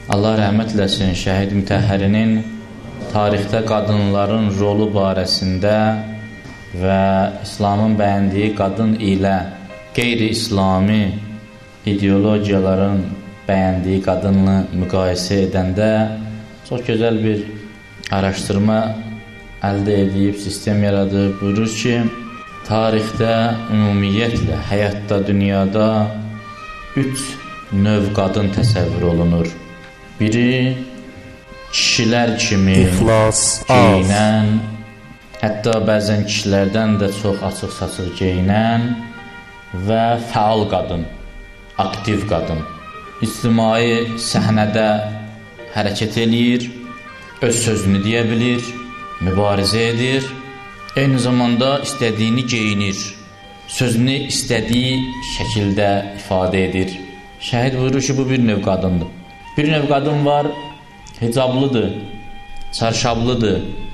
Allah rəhmət eləsin Şəhid Mütəhhərinin tarixdə qadınların rolu barəsində və İslamın bəyəndiyi qadın ilə qeyri-İslami ideologiyaların bəyəndiyi qadınla müqayisə edəndə çox gözəl bir araşdırma əldə edib, sistem yaradıb. Buyurur ki, tarixdə ümumiyyətlə, həyatda, dünyada 3 növ qadın təsəvvür olunur. Biri, kişilər kimi geyinən, hətta bəzən kişilərdən də çox açıq-saçıq geyinən və fəal qadın, aktiv qadın. İctimai səhnədə hərəkət eləyir, öz sözünü deyə bilir, mübarizə edir, eyni zamanda istədiyini geyinir, sözünü istədiyi şəkildə ifadə edir. Şəhid buyurur ki, bu bir növ qadındır. Bir növ qadın var, hicablıdır, çarşablıdır,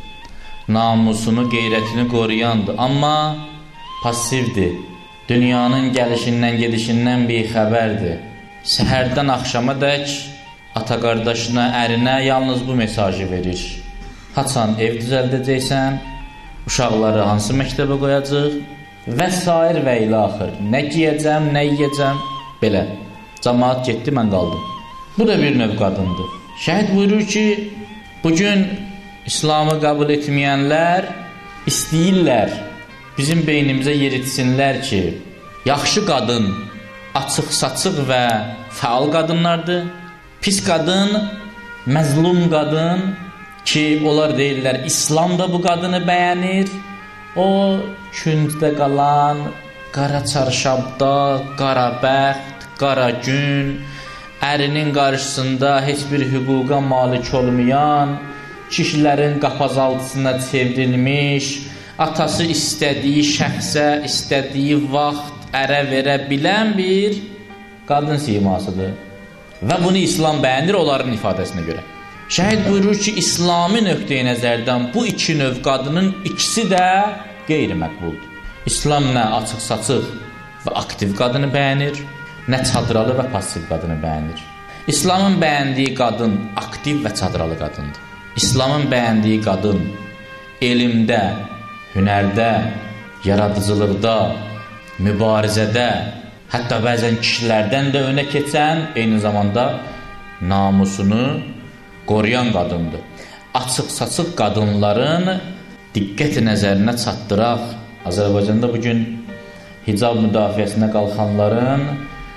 namusunu, qeyrətini qoruyandır, amma passivdir, dünyanın gəlişindən, gedişindən bixəbərdir. Səhərdən axşama dək ata qardaşına, ərinə yalnız bu mesajı verir. Haçan ev düzəldəcəksən, uşaqları hansı məktəbə qoyacaq və s. və ilə axır. Nə giyəcəm, nə yiyəcəm, belə. Cəmaat getdi, mən qaldım. Bu da bir növ qadındır. Şəhid buyurur ki, bugün İslamı qəbul etməyənlər istəyirlər bizim beynimizə yeritsinlər ki, yaxşı qadın açıq-saçıq və fəal qadınlardır. Pis qadın, məzlum qadın ki, onlar deyirlər, İslam da bu qadını bəyənir. O, küncdə qalan, qara çarşabda, qara bəxt, qara gün, ərinin qarşısında heç bir hüquqa malik olmayan, kişilərin qapazaltısına çevrilmiş, atası istədiyi şəxsə, istədiyi vaxt ərə verə bilən bir qadın simasıdır. Və bunu İslam bəyənir onların ifadəsinə görə. Şəhid buyurur ki, İslami nöqteyi nəzərdən bu 2 növ qadının ikisi də qeyri-məqbuldur. İslam nə açıq-saçıq və aktiv qadını bəyənir, nə çadralı və passiv qadını bəyənir. İslamın bəyəndiyi qadın aktiv və çadralı qadındır. İslamın bəyəndiyi qadın elmdə, hünərdə, yaradıcılıqda, mübarizədə, hətta bəzən kişilərdən də önə keçən, eyni zamanda namusunu qoruyan qadındır. Açıq-saçıq qadınların diqqət nəzərinə çatdıraq. Azərbaycanda bugün hicab müdafiəsinə qalxanların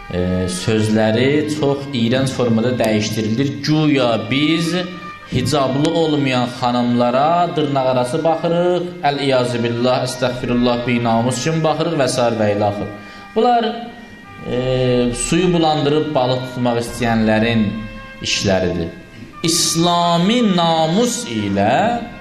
sözləri çox iyrənc formada dəyişdirilir. Güya biz hicablı olmayan xanımlara dırnaqarası baxırıq, əl-iyazı billah, əstəğfirullah, binamus kimi baxırıq və s. və ilə axır. Bunlar suyu bulandırıb balıq tutmaq istəyənlərin işləridir. İslami namus ilə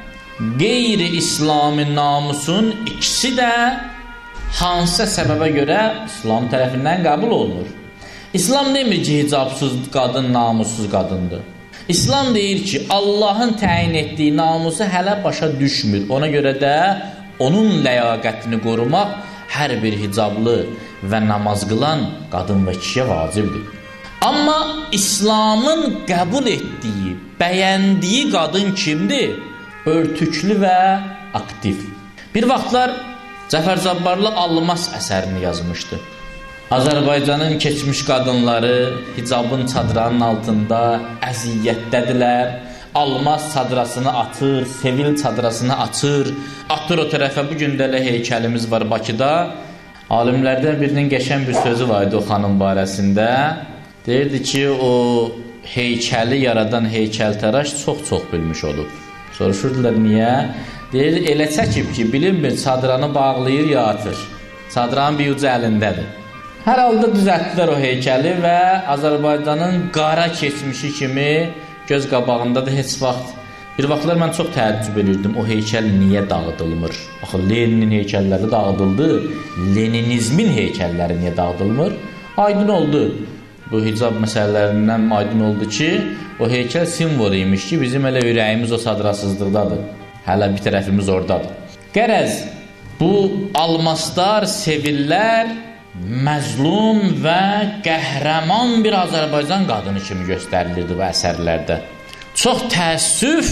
qeyri-İslami namusun ikisi də hansısa səbəbə görə İslam tərəfindən qəbul olunur. İslam demir ki, hicabsız qadın namussuz qadındır. İslam deyir ki, Allahın təyin etdiyi namusu hələ başa düşmür. Ona görə də onun ləyaqətini qorumaq hər bir hicablı və namaz qılan qadın və kişiyə vacibdir. Amma İslamın qəbul etdiyi, bəyəndiyi qadın kimdir? Örtüklü və aktiv. Bir vaxtlar Cəfər Cabbarlı Almas əsərini yazmışdı. Azərbaycanın keçmiş qadınları hicabın çadranın altında əziyyətdədirlər. Almas çadrasını atır, Sevil çadrasını açır, atır o tərəfə. Bugün də elə heykəlimiz var Bakıda. Alimlərdən birinin qəşəng bir sözü var idi o xanım barəsində. Deyirdi ki, o heykəli yaradan heykəltəraş çox bilmiş olub. Soruşurdular, niyə? Deyir, elə çəkib ki, bilinmir, çadranı bağlayır ya atır. Çadranın bir ucu əlindədir. Hər halda düzəltdilər o heykəli və Azərbaycanın qara keçmişi kimi göz qabağındadır heç vaxt. Bir vaxtlar mən çox təəccüb edirdim, o heykəl niyə dağıdılmır? Axı, Leninin heykəlləri dağıdıldı, Leninizmin heykəlləri niyə dağıdılmır? Aydın oldu. Bu hicab məsələlərindən aydın oldu ki, o heykəl simvol imiş ki, bizim elə ürəyimiz o sadrasızlıqdadır. Hələ bir tərəfimiz oradadır. Qərəz, bu almaslar, sevillər məzlum və qəhrəman bir Azərbaycan qadını kimi göstərilirdi bu əsərlərdə. Çox təəssüf,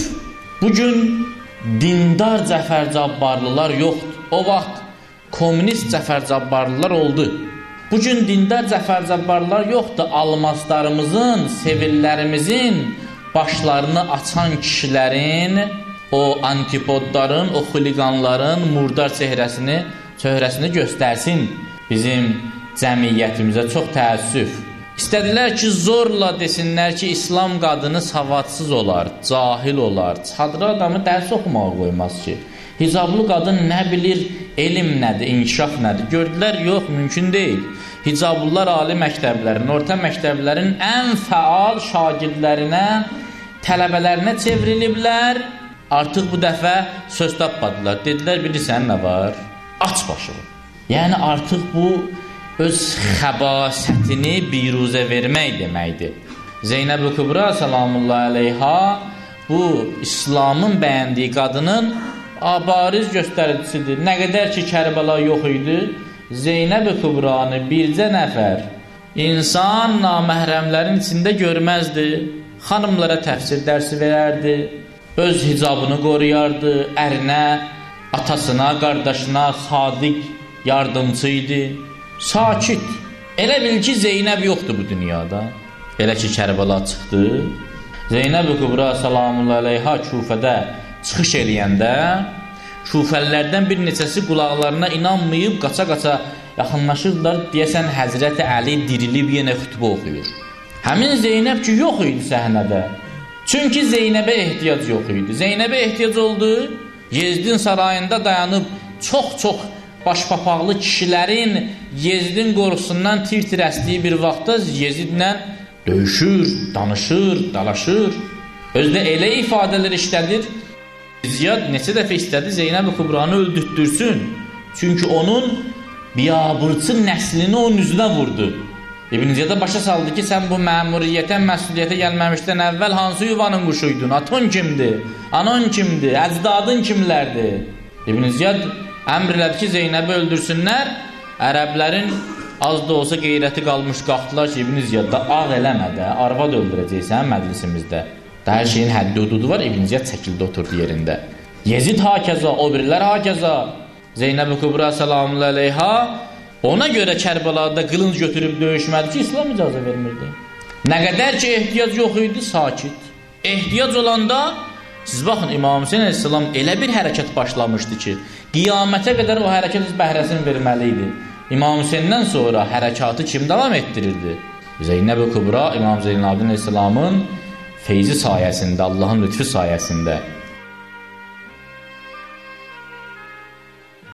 bugün dindar Cəfər Cabbarlılar yoxdur. O vaxt komünist Cəfər Cabbarlılar oldu. Bugün dindar Cəfər Cabbarlılar yoxdur. Almaslarımızın, sevillərimizin başlarını açan kişilərin, o antipodların, o xuliqanların murdar çöhrəsini göstərsin bizim cəmiyyətimizə. Çox təəssüf. İstədilər ki, zorla desinlər ki, İslam qadını savadsız olar, cahil olar. Çadıra adamı dərs oxumağa qoymaz ki. Hicablı qadın nə bilir, elm nədir, inkişaf nədir? Gördülər, yox, mümkün deyil. Hicablılar ali məktəblərin, orta məktəblərin ən fəal şagirdlərinə, tələbələrinə çevriliblər. Artıq bu dəfə söz tapmadılar. Dedilər, bilirsən nə var? Aç başını. Yəni artıq bu öz xəbasətini biruzə vermək deməkdir. Zeynəb-i Kübra salamullahi aleyha bu İslamın bəyəndiyi qadının bariz göstəricisidir. Nə qədər ki Kərbəla yox idi, Zeynəb-i Kübranı bircə nəfər insan naməhrəmlərin içində görməzdi. Xanımlara təfsir dərsi verərdi, öz hicabını qoruyardı, ərinə, atasına, qardaşına sadiq yardımcı idi. Sakit. Elə bil ki, Zeynəb yoxdur bu dünyada. Elə ki, Kərbəla çıxdı. Zeynəb-i Kübra salamullahi aleyha Kufədə çıxış eləyəndə, Kufəlilərdən bir neçəsi qulaqlarına inanmayıb, qaça-qaça yaxınlaşırlar. Deyəsən, Həzrəti Əli dirilib yenə xütbə oxuyur. Həmin Zeynəb ki, yox idi səhnədə. Çünki Zeynəbə ehtiyac yox idi. Zeynəbə ehtiyac oldu. Yezdin sarayında dayanıb çox-çox başpapaqlı kişilərin Yezdin qorxusundan tir-tir əsdiyi bir vaxtda Yezidlə döyüşür, danışır, dalaşır. Özdə elə ifadələr işlədir. Ziyad neçə dəfə istədi Zeynəb-i Kübranı öldürtdürsün. Çünki onun biabırçı nəslini onun üzünə vurdu. İbn Ziyada başa saldı ki, sən bu məmuriyyətə, məsuliyyətə gəlməmişdən əvvəl hansı yuvanın quşuydun? Atın kimdir? Anan kimdir? Əcdadın kimlərdir? İbn Ziyad əmr elədi ki, Zeynəbi öldürsünlər. Ərəblərin az da olsa qeyrəti qalmış, qalxdılar ki, İbn Ziyad da ağ eləmədə, arvad öldürəcəksən məclisimizdə. Hər şeyin həddi hududu var, İbn Ziyad çəkildi, oturdu yerində. Yezid hakəza, o birilər hakəza. Zeynəb-i Kübra salamullahi aleyha ona görə Kərbəlada qılınc götürüb döyüşmədi ki, İslam icazə vermirdi. Nə qədər ki, ehtiyac yox idi, sakit. Ehtiyac olanda, siz baxın, İmam Hüseyin əleyhissalam elə bir hərəkət başlamışdı ki, qiyamətə qədər o hərəkət bəhrəsini verməli idi. İmam Hüseyndən sonra hərəkatı kim davam etdirirdi? Zeynəb-i Kübra İmam Zeynalabdin əleyhissalamın feyzi sayəsində, Allahın lütfü sayəsində.